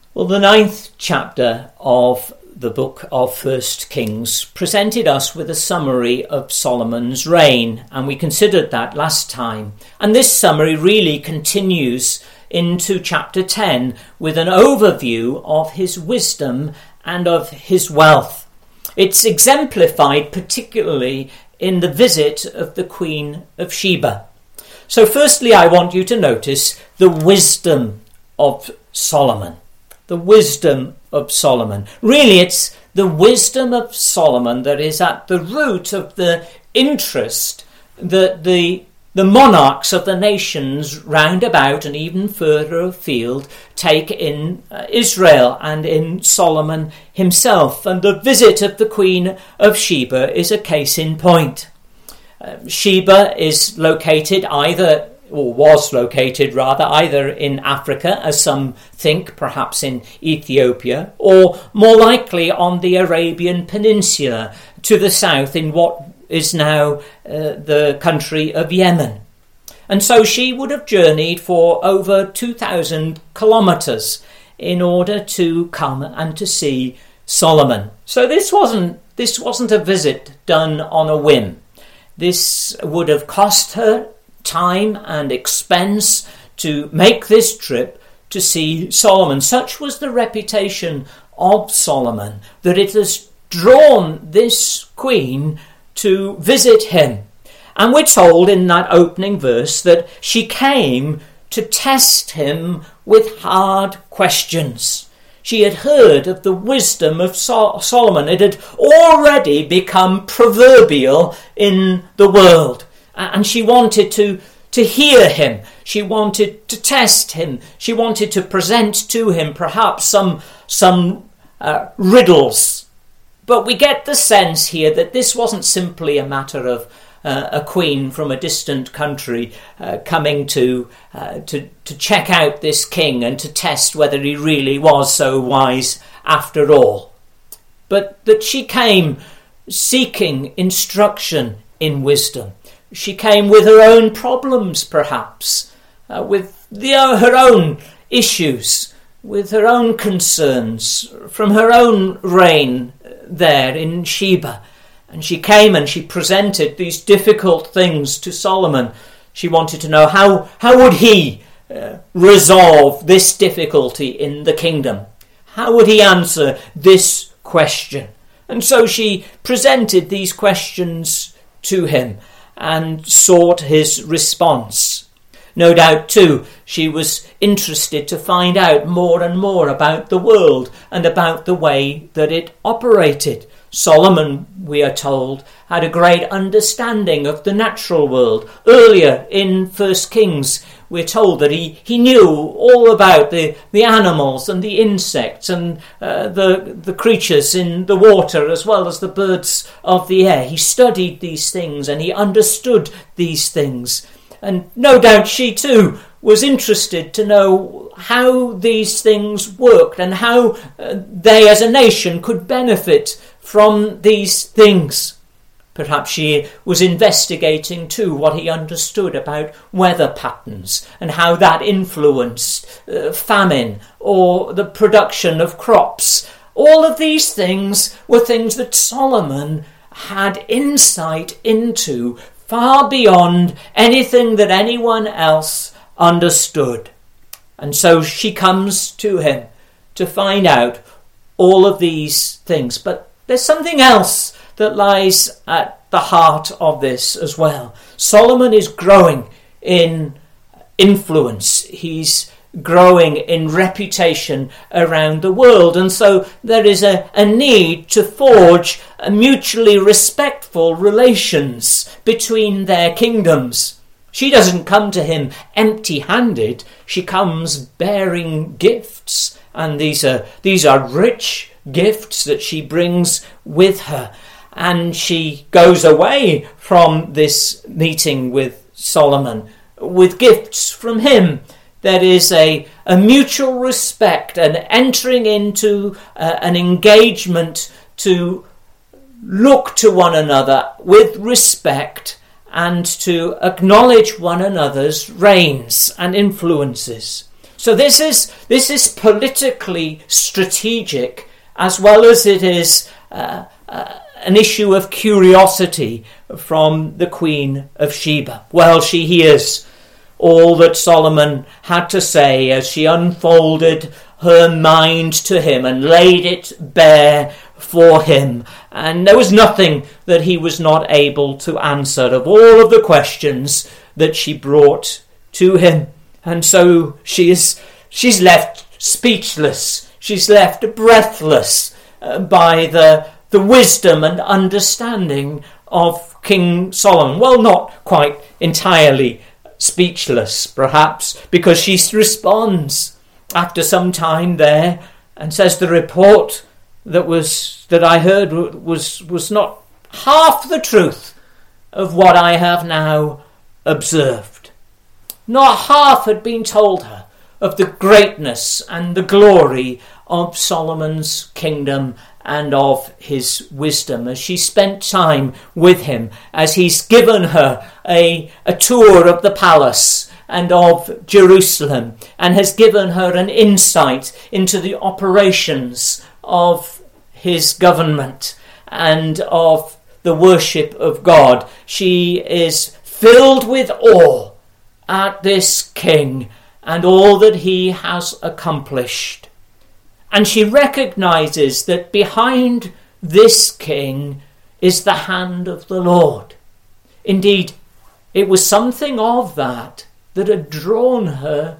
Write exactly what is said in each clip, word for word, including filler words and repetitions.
Well, the ninth chapter of the book of First Kings presented us with a summary of Solomon's reign, and we considered that last time. And this summary really continues into chapter ten with an overview of his wisdom and of his wealth. It's exemplified particularly in the visit of the Queen of Sheba. So firstly, I want you to notice the wisdom of Solomon. The wisdom of Solomon. Really, it's the wisdom of Solomon that is at the root of the interest that the, the monarchs of the nations round about and even further afield take in uh, Israel and in Solomon himself. And the visit of the Queen of Sheba is a case in point. Uh, Sheba is located either or was located rather, either in Africa, as some think, perhaps in Ethiopia, or more likely on the Arabian Peninsula to the south in what is now uh, the country of Yemen. And so she would have journeyed for over two thousand kilometres in order to come and to see Solomon. So this wasn't, this wasn't a visit done on a whim. This would have cost her time and expense to make this trip to see Solomon. Such was the reputation of Solomon that it has drawn this queen to visit him. And we're told in that opening verse that she came to test him with hard questions. She had heard of the wisdom of Sol- Solomon. It had already become proverbial in the world. And she wanted to, to hear him. She wanted to test him. She wanted to present to him perhaps some, some uh, riddles. But we get the sense here that this wasn't simply a matter of uh, a queen from a distant country uh, coming to, uh, to, to check out this king and to test whether he really was so wise after all. But that she came seeking instruction in wisdom. She came with her own problems, perhaps, uh, with the, uh, her own issues, with her own concerns from her own reign there in Sheba. And she came and she presented these difficult things to Solomon. She wanted to know how, how would he uh, resolve this difficulty in the kingdom? How would he answer this question? And so she presented these questions to him and sought his response. No doubt, too, she was interested to find out more and more about the world and about the way that it operated. Solomon, we are told, had a great understanding of the natural world. Earlier in First Kings, we're told that he, he knew all about the, the animals and the insects and uh, the, the creatures in the water as well as the birds of the air. He studied these things and he understood these things. And no doubt she too was interested to know how these things worked and how uh, they as a nation could benefit from these things. Perhaps she was investigating too what he understood about weather patterns and how that influenced uh, famine or the production of crops. All of these things were things that Solomon had insight into far beyond anything that anyone else understood. And so she comes to him to find out all of these things. But there's something else that lies at the heart of this as well. Solomon is growing in influence. He's growing in reputation around the world. And so there is a, a need to forge a mutually respectful relations between their kingdoms. She doesn't come to him empty-handed. She comes bearing gifts. And these are, these are rich gifts that she brings with her. And she goes away from this meeting with Solomon with gifts from him. There is a, a mutual respect and entering into uh, an engagement to look to one another with respect and to acknowledge one another's reigns and influences. So this is this is politically strategic, as well as it is uh, uh, an issue of curiosity from the Queen of Sheba. Well, she hears all that Solomon had to say as she unfolded her mind to him and laid it bare for him. And there was nothing that he was not able to answer of all of the questions that she brought to him. And so she is she's left speechless. She's left breathless uh, by the the wisdom and understanding of King Solomon. Well, not quite entirely speechless, perhaps, because she responds after some time there and says the report that was that I heard was was not half the truth of what I have now observed. Not half had been told her of the greatness and the glory of Solomon's kingdom and of his wisdom, as she spent time with him, as he's given her a, a tour of the palace and of Jerusalem, and has given her an insight into the operations of his government and of the worship of God. She is filled with awe at this king and all that he has accomplished. And she recognizes that behind this king is the hand of the Lord. Indeed, it was something of that that had drawn her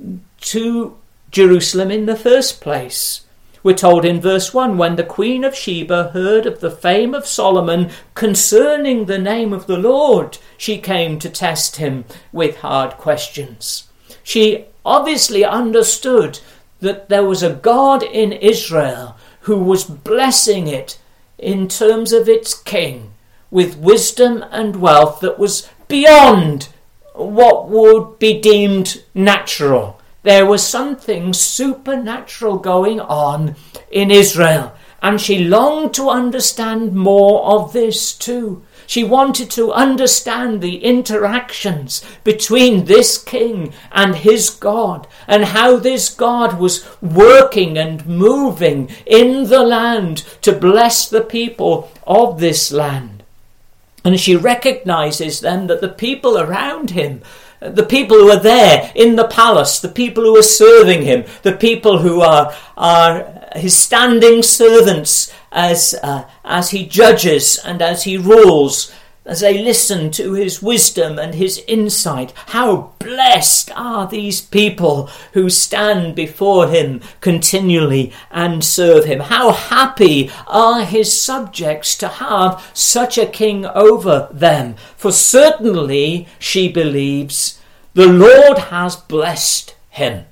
to Jerusalem in the first place. We're told in verse one, when the Queen of Sheba heard of the fame of Solomon concerning the name of the Lord, she came to test him with hard questions. She obviously understood that there was a God in Israel who was blessing it in terms of its king with wisdom and wealth that was beyond what would be deemed natural. There was something supernatural going on in Israel, and she longed to understand more of this too. She wanted to understand the interactions between this king and his God, and how this God was working and moving in the land to bless the people of this land. And she recognizes then that the people around him, the people who are there in the palace, the people who are serving him, the people who are, are his standing servants as uh, as he judges and as he rules, as they listen to his wisdom and his insight. How blessed are these people who stand before him continually and serve him. How happy are his subjects to have such a king over them. For certainly, she believes, the Lord has blessed him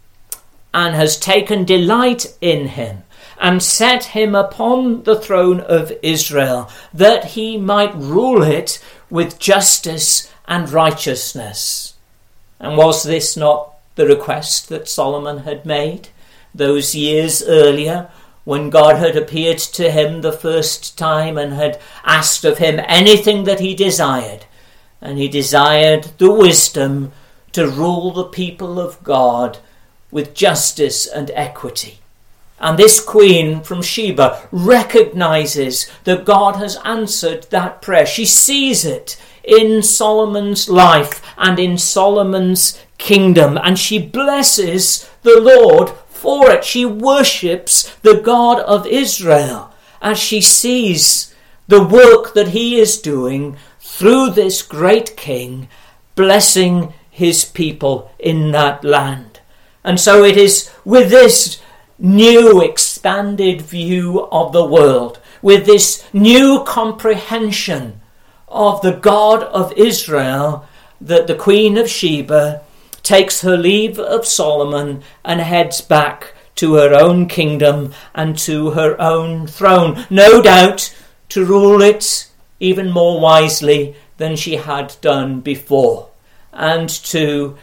and has taken delight in him, and set him upon the throne of Israel, that he might rule it with justice and righteousness. And was this not the request that Solomon had made those years earlier, when God had appeared to him the first time and had asked of him anything that he desired? And he desired the wisdom to rule the people of God with justice and equity. And this queen from Sheba recognizes that God has answered that prayer. She sees it in Solomon's life and in Solomon's kingdom, and she blesses the Lord for it. She worships the God of Israel as she sees the work that he is doing through this great king, blessing his people in that land. And so it is with this new expanded view of the world, with this new comprehension of the God of Israel, that the Queen of Sheba takes her leave of Solomon and heads back to her own kingdom and to her own throne, no doubt to rule it even more wisely than she had done before, and to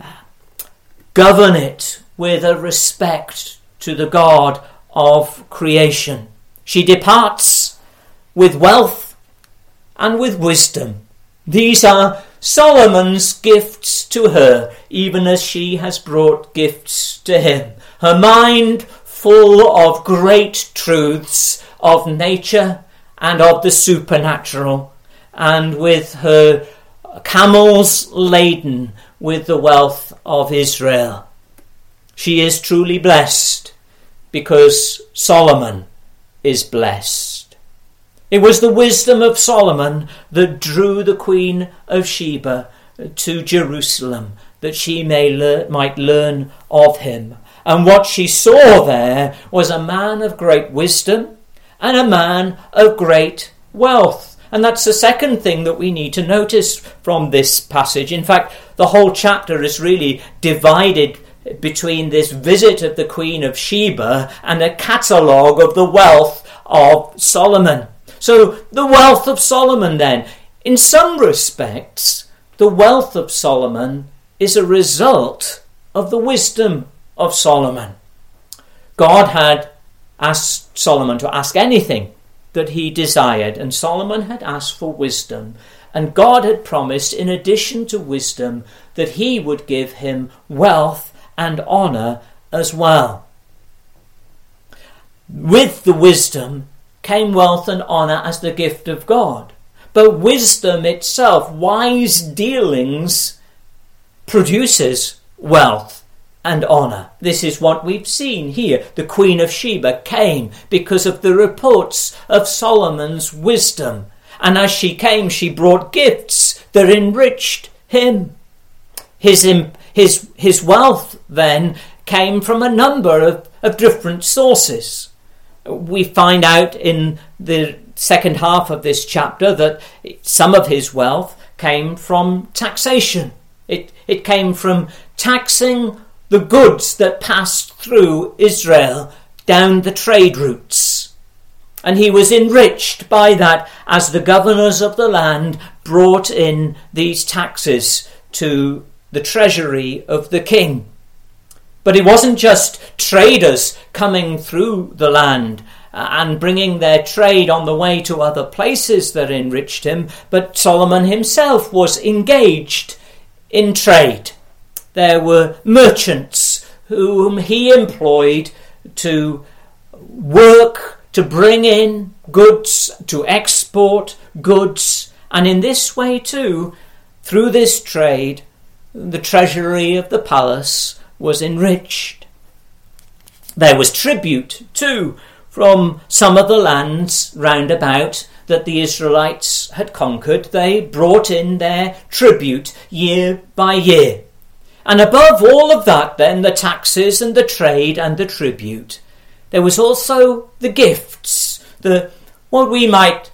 govern it with a respect to the God of creation. She departs with wealth and with wisdom. These are Solomon's gifts to her, even as she has brought gifts to him. Her mind full of great truths of nature and of the supernatural, and with her camels laden with the wealth of Israel. She is truly blessed because Solomon is blessed. It was the wisdom of Solomon that drew the Queen of Sheba to Jerusalem, that she may lear- might learn of him. And what she saw there was a man of great wisdom and a man of great wealth. And that's the second thing that we need to notice from this passage. In fact, the whole chapter is really divided between this visit of the Queen of Sheba and a catalogue of the wealth of Solomon. So the wealth of Solomon then, in some respects, the wealth of Solomon is a result of the wisdom of Solomon. God had asked Solomon to ask anything that he desired, and Solomon had asked for wisdom, and God had promised, in addition to wisdom, that he would give him wealth and honour as well. With the wisdom came wealth and honour as the gift of God, but wisdom itself, wise dealings, produces wealth and honour. This is what we've seen here. The Queen of Sheba came because of the reports of Solomon's wisdom. And as she came, she brought gifts that enriched him. His, his, his wealth then came from a number of, of different sources. We find out in the second half of this chapter that some of his wealth came from taxation. It, it came from taxing the goods that passed through Israel down the trade routes. And he was enriched by that as the governors of the land brought in these taxes to the treasury of the king. But it wasn't just traders coming through the land and bringing their trade on the way to other places that enriched him, but Solomon himself was engaged in trade. There were merchants whom he employed to work, to bring in goods, to export goods, and in this way too, through this trade, the treasury of the palace was enriched. There was tribute too from some of the lands round about that the Israelites had conquered. They brought in their tribute year by year. And above all of that then, the taxes and the trade and the tribute, there was also the gifts, the what we might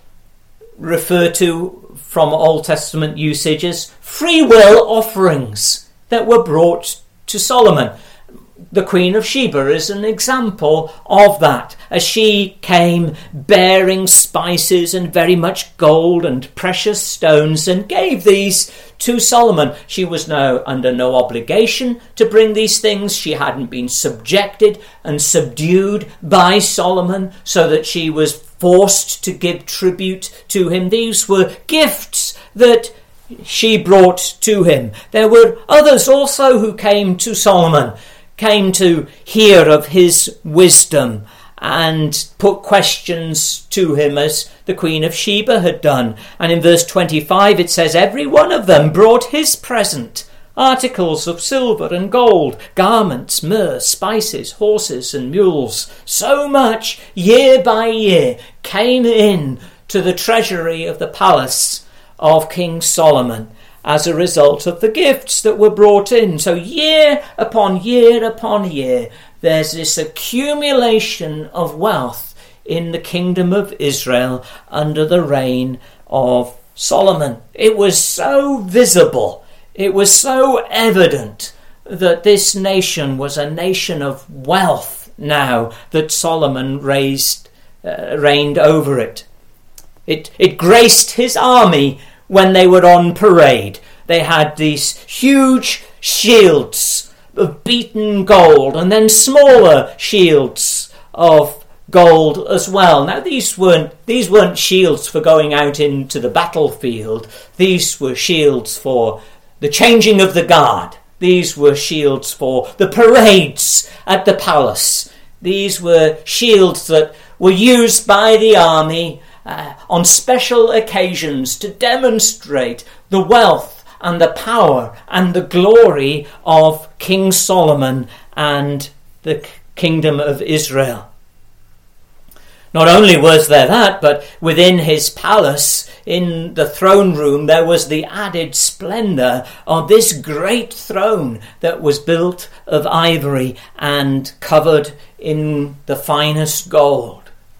refer to from Old Testament usage as free will offerings that were brought to Solomon. The Queen of Sheba is an example of that, as she came bearing spices and very much gold and precious stones and gave these to Solomon. She was now under no obligation to bring these things. She hadn't been subjected and subdued by Solomon so that she was forced to give tribute to him. These were gifts that she brought to him. There were others also who came to Solomon, came to hear of his wisdom and put questions to him as the Queen of Sheba had done. And in verse twenty-five it says, every one of them brought his present, articles of silver and gold, garments, myrrh, spices, horses and mules. So much year by year came in to the treasury of the palace of King Solomon as a result of the gifts that were brought in. So year upon year upon year, there's this accumulation of wealth in the kingdom of Israel under the reign of Solomon. It was so visible, it was so evident that this nation was a nation of wealth now that Solomon raised, uh, reigned over it. It, it graced his army when they were on parade. They had these huge shields of beaten gold and then smaller shields of gold as well. Now these weren't these weren't shields for going out into the battlefield. These were shields for the changing of the guard. These were shields for the parades at the palace. These were shields that were used by the army uh, on special occasions to demonstrate the wealth and the power and the glory of King Solomon and the kingdom of Israel. Not only was there that, but within his palace, in the throne room, there was the added splendour of this great throne that was built of ivory and covered in the finest gold.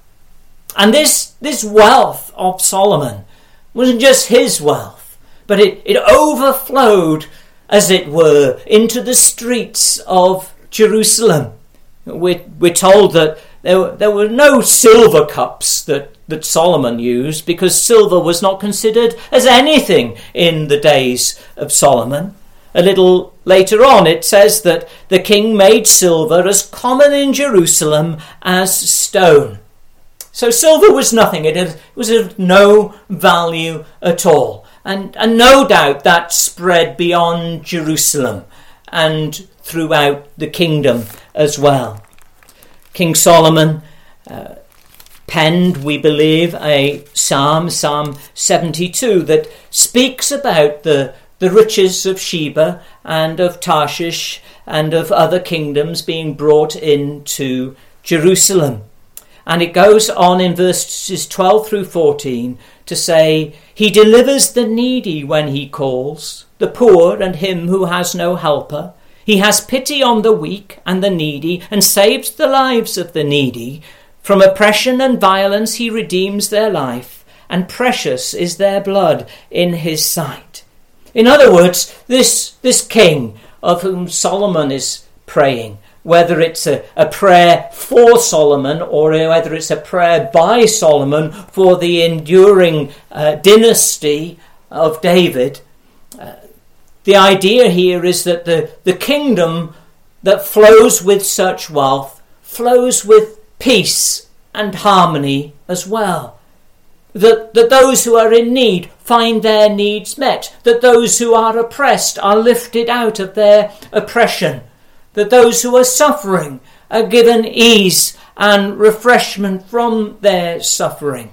And this, this wealth of Solomon wasn't just his wealth, but it, it overflowed, as it were, into the streets of Jerusalem. We're, we're told that There, there were no silver cups that, that Solomon used, because silver was not considered as anything in the days of Solomon. A little later on it says that the king made silver as common in Jerusalem as stone. So silver was nothing. It, it was of no value at all. And, and no doubt that spread beyond Jerusalem and throughout the kingdom as well. King Solomon uh, penned, we believe, a psalm, Psalm seventy-two, that speaks about the, the riches of Sheba and of Tarshish and of other kingdoms being brought into Jerusalem. And it goes on in verses twelve through fourteen to say, "He delivers the needy when he calls, the poor and him who has no helper. He has pity on the weak and the needy, and saves the lives of the needy. From oppression and violence he redeems their life, and precious is their blood in his sight." In other words, this, this king of whom Solomon is praying, whether it's a, a prayer for Solomon or whether it's a prayer by Solomon for the enduring uh, dynasty of David, uh, the idea here is that the, the kingdom that flows with such wealth flows with peace and harmony as well. That, that those who are in need find their needs met. That those who are oppressed are lifted out of their oppression. That those who are suffering are given ease and refreshment from their suffering.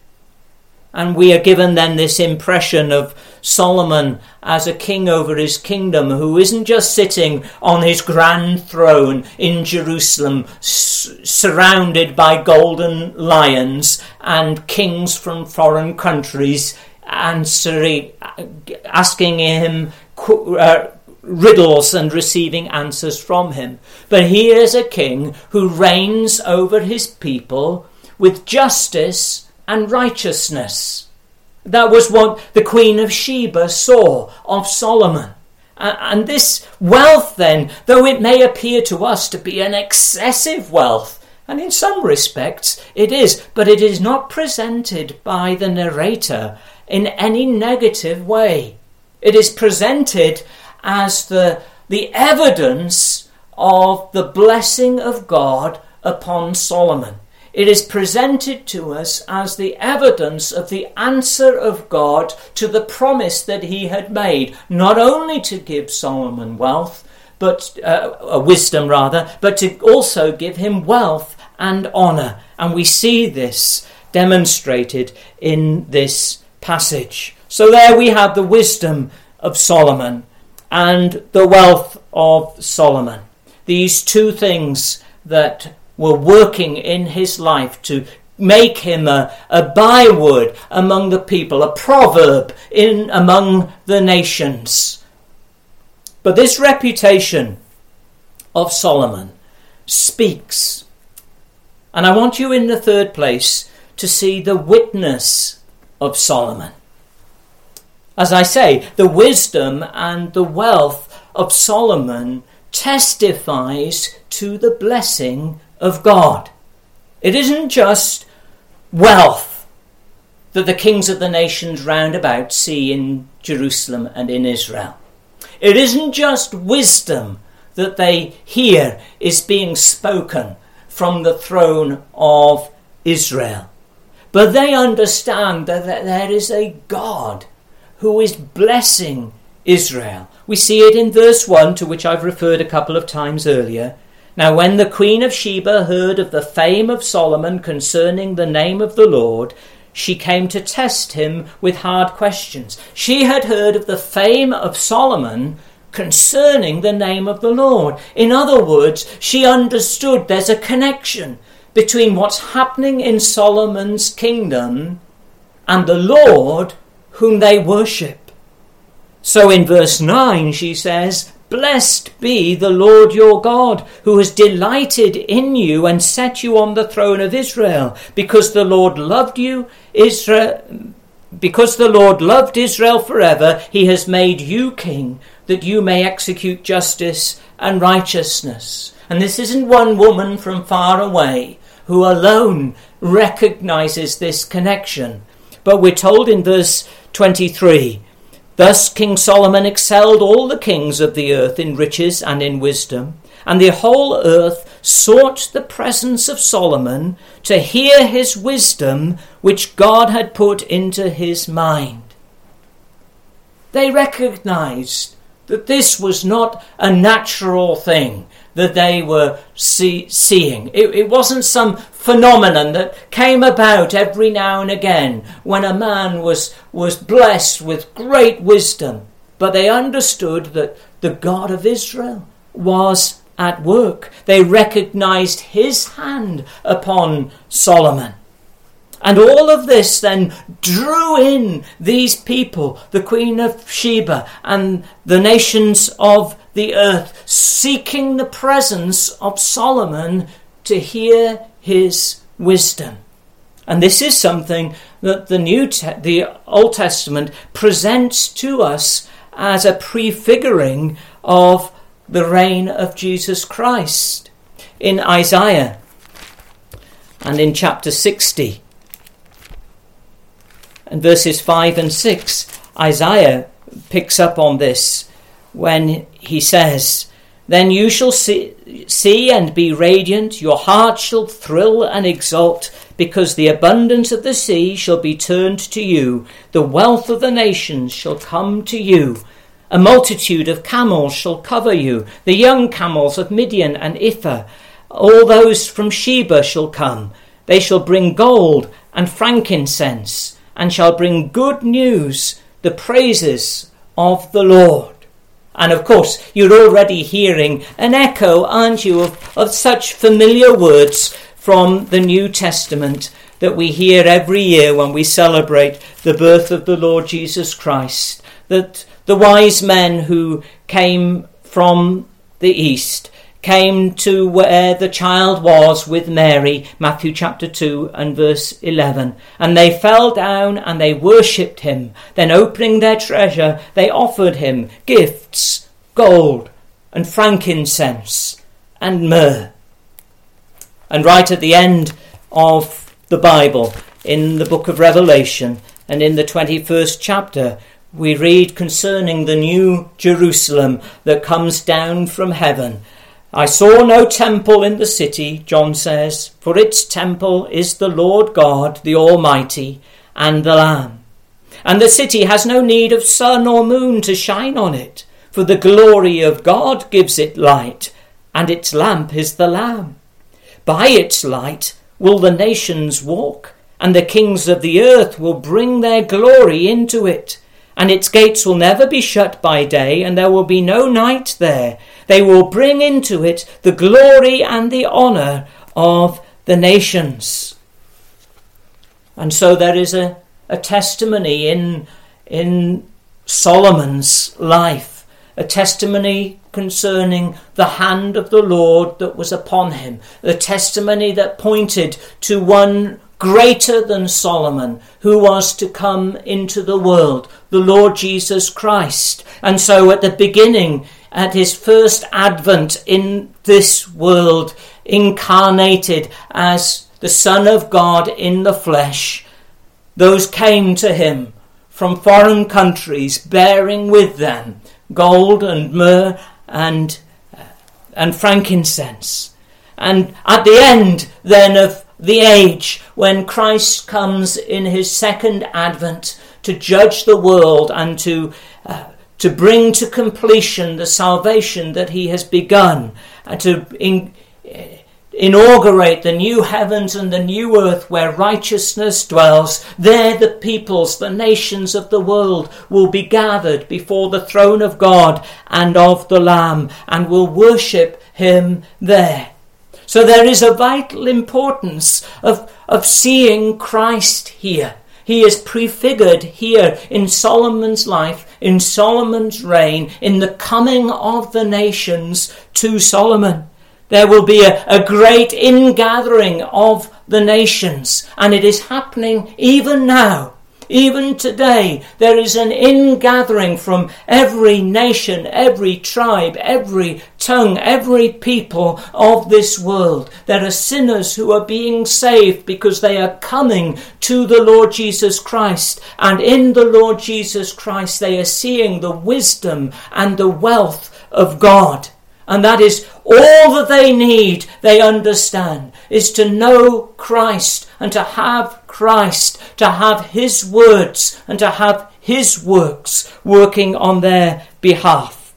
And we are given then this impression of Solomon as a king over his kingdom, who isn't just sitting on his grand throne in Jerusalem, s- surrounded by golden lions and kings from foreign countries answering, asking him uh, riddles and receiving answers from him. But he is a king who reigns over his people with justice and righteousness. That was what the Queen of Sheba saw of Solomon. And this wealth then, though it may appear to us to be an excessive wealth, and in some respects it is, but it is not presented by the narrator in any negative way. It is presented as the, the evidence of the blessing of God upon Solomon. It is presented to us as the evidence of the answer of God to the promise that he had made, not only to give Solomon wealth, but uh, wisdom rather, but to also give him wealth and honour. And we see this demonstrated in this passage. So there we have the wisdom of Solomon and the wealth of Solomon. These two things that were working in his life to make him a, a byword among the people, a proverb in among the nations. But this reputation of Solomon speaks. And I want you in the third place to see the witness of Solomon. As I say, the wisdom and the wealth of Solomon testifies to the blessing of God. It isn't just wealth that the kings of the nations round about see in Jerusalem and in Israel. It isn't just wisdom that they hear is being spoken from the throne of Israel. But they understand that there is a God who is blessing Israel. We see it in verse one, to which I've referred a couple of times earlier. Now when the Queen of Sheba heard of the fame of Solomon concerning the name of the Lord, she came to test him with hard questions. She had heard of the fame of Solomon concerning the name of the Lord. In other words, she understood there's a connection between what's happening in Solomon's kingdom and the Lord whom they worship. So in verse nine she says, "Blessed be the Lord your God, who has delighted in you and set you on the throne of Israel, because the Lord loved you, Israel, because the Lord loved Israel forever, he has made you king, that you may execute justice and righteousness." And this isn't one woman from far away who alone recognizes this connection. But we're told in verse twenty-three, "Thus King Solomon excelled all the kings of the earth in riches and in wisdom, and the whole earth sought the presence of Solomon to hear his wisdom, which God had put into his mind." They recognized that this was not a natural thing that they were see, seeing. It, it wasn't some phenomenon that came about every now and again when a man was, was blessed with great wisdom. But they understood that the God of Israel was at work. They recognized his hand upon Solomon. And all of this then drew in these people, the Queen of Sheba and the nations of the earth, seeking the presence of Solomon to hear his wisdom. And this is something that the New Te- the Old Testament presents to us as a prefiguring of the reign of Jesus Christ. In Isaiah and in chapter sixty, and verses five and six, Isaiah picks up on this when he says, "Then you shall see, see and be radiant, your heart shall thrill and exult, because the abundance of the sea shall be turned to you, the wealth of the nations shall come to you. A multitude of camels shall cover you, the young camels of Midian and Ephah. All those from Sheba shall come. They shall bring gold and frankincense, and shall bring good news, the praises of the Lord." And of course, you're already hearing an echo, aren't you, of, of such familiar words from the New Testament that we hear every year when we celebrate the birth of the Lord Jesus Christ. That the wise men who came from the east came to where the child was with Mary, Matthew chapter two and verse eleven. "And they fell down and they worshipped him. Then opening their treasure, they offered him gifts, gold and frankincense and myrrh." And right at the end of the Bible, in the book of Revelation and in the twenty-first chapter, we read concerning the new Jerusalem that comes down from heaven. "I saw no temple in the city," John says, "for its temple is the Lord God, the Almighty, and the Lamb. And the city has no need of sun or moon to shine on it, for the glory of God gives it light, and its lamp is the Lamb. By its light will the nations walk, and the kings of the earth will bring their glory into it. And its gates will never be shut by day, and there will be no night there. They will bring into it the glory and the honour of the nations." And so there is a, a testimony in, in Solomon's life, a testimony concerning the hand of the Lord that was upon him, a testimony that pointed to one greater than Solomon, who was to come into the world, the Lord Jesus Christ. And so at the beginning, at his first advent in this world, incarnated as the Son of God in the flesh, those came to him from foreign countries, bearing with them gold and myrrh and, and frankincense. And at the end then of the age, when Christ comes in his second advent to judge the world and to uh, to bring to completion the salvation that he has begun, and to in, uh, inaugurate the new heavens and the new earth where righteousness dwells, there the peoples, the nations of the world will be gathered before the throne of God and of the Lamb, and will worship him there. So there is a vital importance of, of seeing Christ here. He is prefigured here in Solomon's life, in Solomon's reign, in the coming of the nations to Solomon. There will be a, a great ingathering of the nations, and it is happening even now. Even today, there is an ingathering from every nation, every tribe, every tongue, every people of this world. There are sinners who are being saved because they are coming to the Lord Jesus Christ. And in the Lord Jesus Christ, they are seeing the wisdom and the wealth of God. And that is all that they need, they understand, is to know Christ and to have Christ, to have his words and to have his works working on their behalf.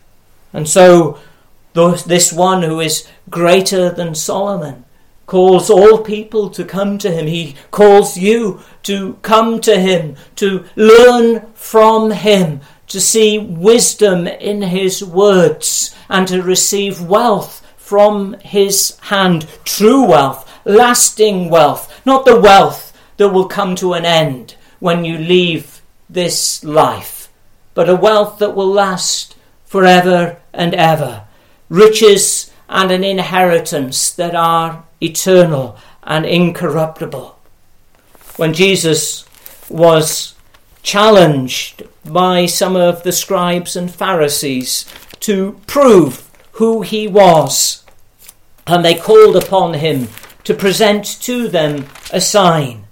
And so this one who is greater than Solomon calls all people to come to him. He calls you to come to him, to learn from him, to see wisdom in his words, and to receive wealth from his hand, true wealth, lasting wealth, not the wealth that will come to an end when you leave this life, but a wealth that will last forever and ever, riches and an inheritance that are eternal and incorruptible. When Jesus was challenged by some of the scribes and Pharisees to prove who he was, and they called upon him to present to them a sign,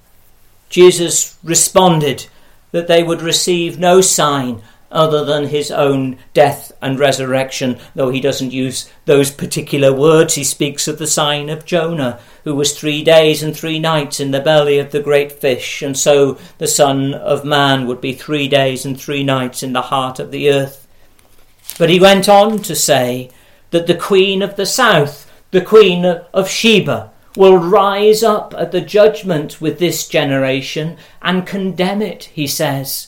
Jesus responded that they would receive no sign other than his own death and resurrection, though he doesn't use those particular words. He speaks of the sign of Jonah, who was three days and three nights in the belly of the great fish, and so the Son of Man would be three days and three nights in the heart of the earth. But he went on to say that the Queen of the South, the Queen of Sheba, will rise up at the judgment with this generation and condemn it, he says.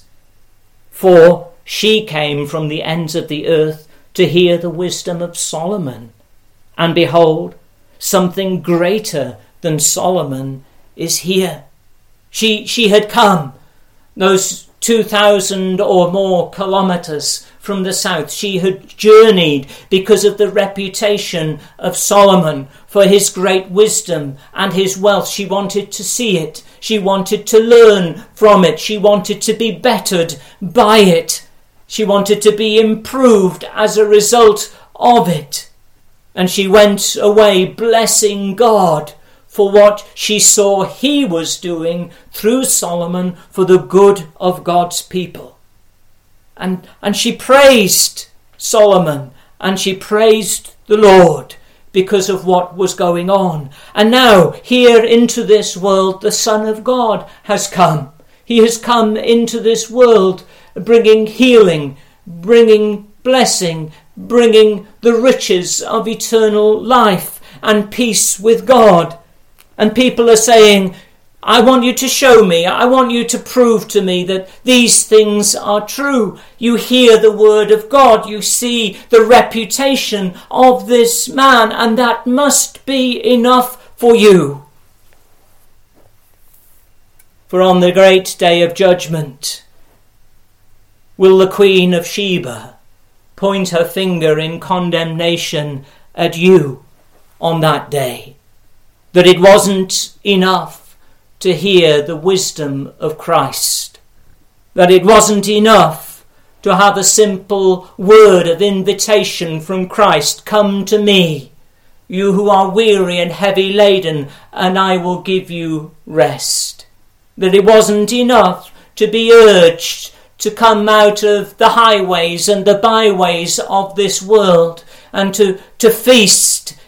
For she came from the ends of the earth to hear the wisdom of Solomon. And behold, something greater than Solomon is here. She, she had come those two thousand or more kilometers from the south. She had journeyed because of the reputation of Solomon for his great wisdom and his wealth. She wanted to see it. She wanted to learn from it. She wanted to be bettered by it. She wanted to be improved as a result of it. And she went away blessing God for what she saw he was doing through Solomon for the good of God's people. And, and she praised Solomon and she praised the Lord because of what was going on. And now, here into this world, the Son of God has come. He has come into this world bringing healing, bringing blessing, bringing the riches of eternal life and peace with God. And people are saying, I want you to show me, I want you to prove to me that these things are true. You hear the word of God, you see the reputation of this man, and that must be enough for you. For on the great day of judgment, will the Queen of Sheba point her finger in condemnation at you on that day? That it wasn't enough to hear the wisdom of Christ. That it wasn't enough to have a simple word of invitation from Christ. Come to me, you who are weary and heavy laden, and I will give you rest. That it wasn't enough to be urged to come out of the highways and the byways of this world and to, to feast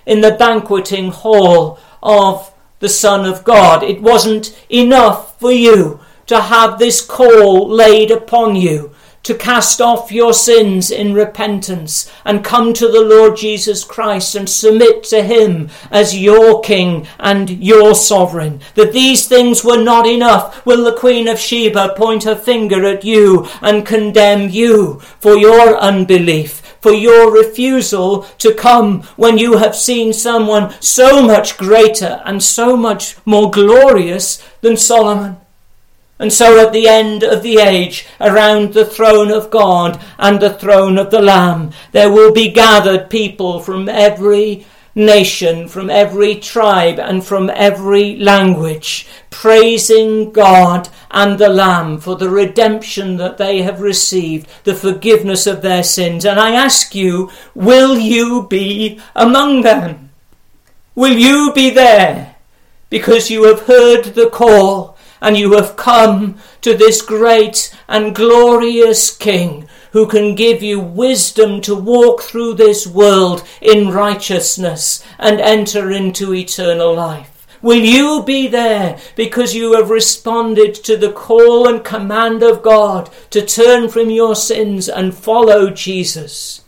in the banqueting hall of the Son of God. It wasn't enough for you to have this call laid upon you to cast off your sins in repentance and come to the Lord Jesus Christ and submit to him as your King and your sovereign. That these things were not enough. Will the Queen of Sheba point her finger at you and condemn you for your unbelief, for your refusal to come when you have seen someone so much greater and so much more glorious than Solomon? And so at the end of the age, around the throne of God and the throne of the Lamb, there will be gathered people from every nation, from every tribe and from every language, praising God and the Lamb for the redemption that they have received, the forgiveness of their sins. And I ask you, will you be among them? Will you be there because you have heard the call and you have come to this great and glorious King who can give you wisdom to walk through this world in righteousness and enter into eternal life? Will you be there because you have responded to the call and command of God to turn from your sins and follow Jesus?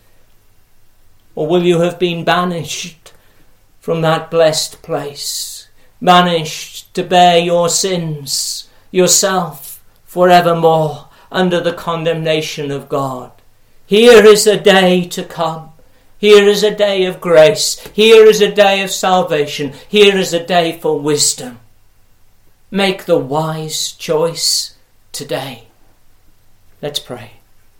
Or will you have been banished from that blessed place, banished to bear your sins yourself forevermore under the condemnation of God? Here is a day to come. Here is a day of grace. Here is a day of salvation. Here is a day for wisdom. Make the wise choice today. Let's pray.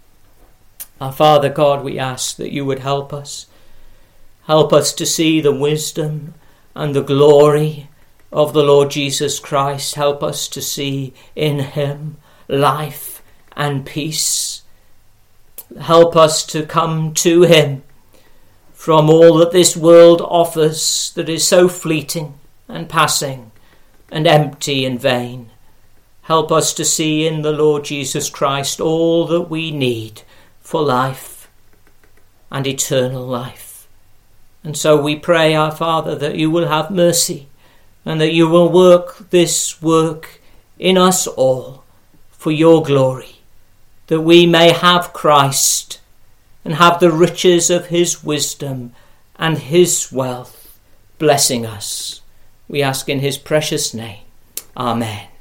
Our Father God, we ask that you would help us. Help us to see the wisdom and the glory of the Lord Jesus Christ. Help us to see in him life and peace. Help us to come to him from all that this world offers that is so fleeting and passing and empty and vain. Help us to see in the Lord Jesus Christ all that we need for life and eternal life. And so we pray, our Father, that you will have mercy and that you will work this work in us all for your glory, that we may have Christ and have the riches of his wisdom and his wealth blessing us. We ask in his precious name. Amen.